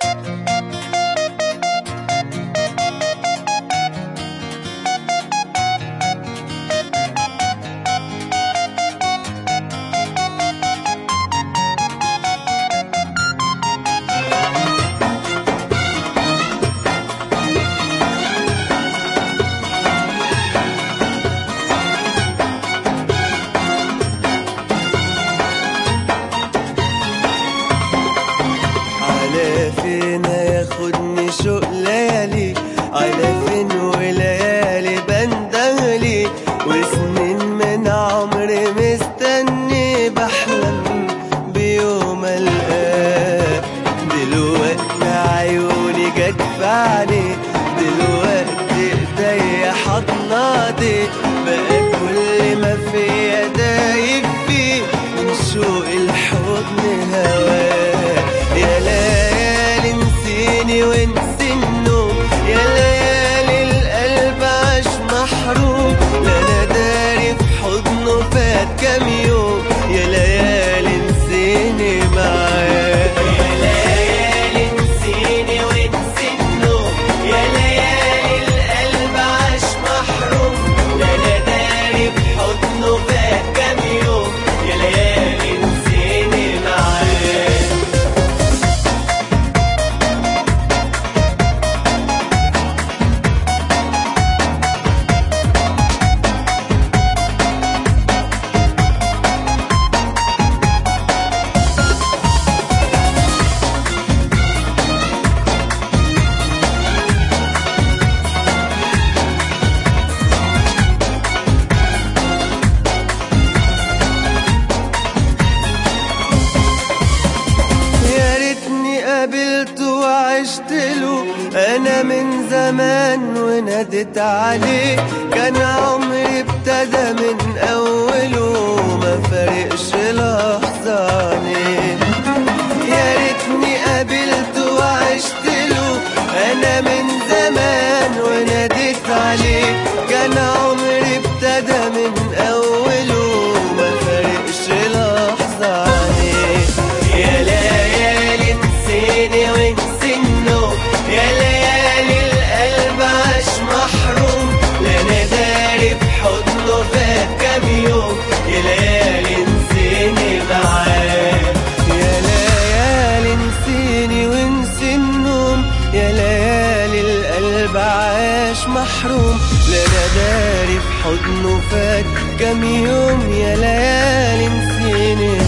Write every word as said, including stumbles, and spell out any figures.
على فين ياخدني شوق ليالي، على فين وليالي بندهلي، وسنين من عمري مستني بحلم بيوم القاك. دلوقتي عيوني جت في عيني، دلوقتي ايديا حضناتي، بقى كل ما فيا دايب فيه من شوق الحضن هواك. يا ليالي نسيني ونسي النوم، يا ليالي القلب عاش محروم، لا انا داري في حضنه فات كام يوم. يا ليالي نسيني معاك، يا ليالي نسيني ونسي النوم، يا ليالي القلب عاش محروم، لا انا داري في حضنه فات كام يوم. يا ليالي نسيني معاك. قابلته وعشتله انا من زمان ونادت عليه، كان عمري ابتدى من اوله ما فارقش لحظة عنيه. يا ريتني قابلته وعشتله انا من زمان ونادت عليه، كان عمري ابتدى من اوله ما فارقش لحظة عنيه. يا ليالي نسيني ونسي النوم، يا ليالي القلب عاش محروم، لا انا داري في حضنه فات كام يوم. يا ليالي نسيني معاك، يا ليالي نسيني ونسي النوم، يا ليالي القلب عاش محروم، لا انا داري في حضنه فات كام يوم. يا ليالي نسيني